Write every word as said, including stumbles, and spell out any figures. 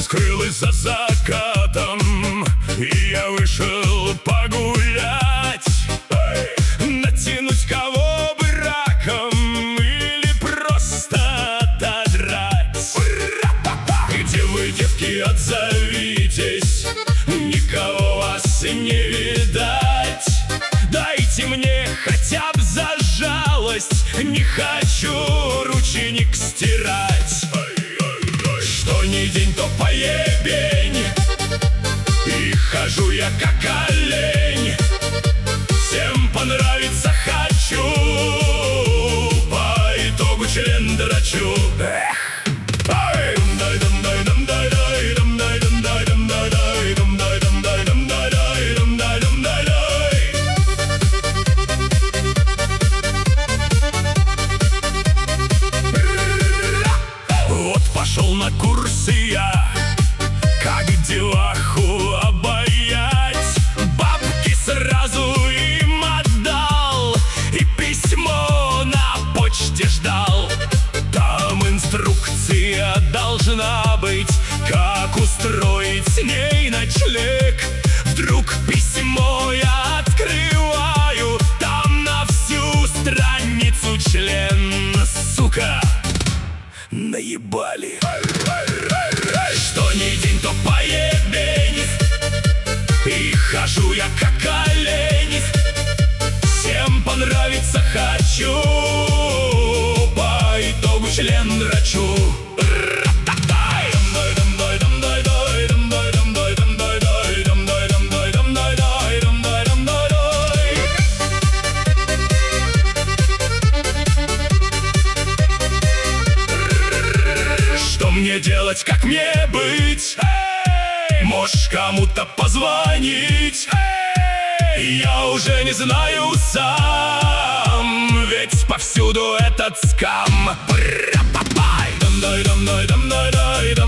скрылась за закатом, и я вышел погулять. Натянуть кого бы раком или просто отодрать. Где вы, девки, отзовитесь, никого вас не видать. Дайте мне хотя бы за жалость, не хочу рученик стирать. Что ни день, то поебень, и хожу я как олень. Всем понравится хочу, по итогу член дрочу. Эх! Вот пошел на курсы я, как деваху обаять. Бабки сразу им отдал, и письмо на почте ждал. Там инструкция должна быть, как устроить с ней ночлег. Вдруг письмо я открываю, там на всю страницу член, сука, наебали. Что ни день, то поебень, и хожу я как олень. Всем понравится хочу, по итогу член дрочу. Что мне делать, как мне быть? Эй! Можешь кому-то позвонить? Эй! Я уже не знаю сам, ведь повсюду этот скам. Бра-па-пай! Дам-дай-дам-дай-дам-дай-дай.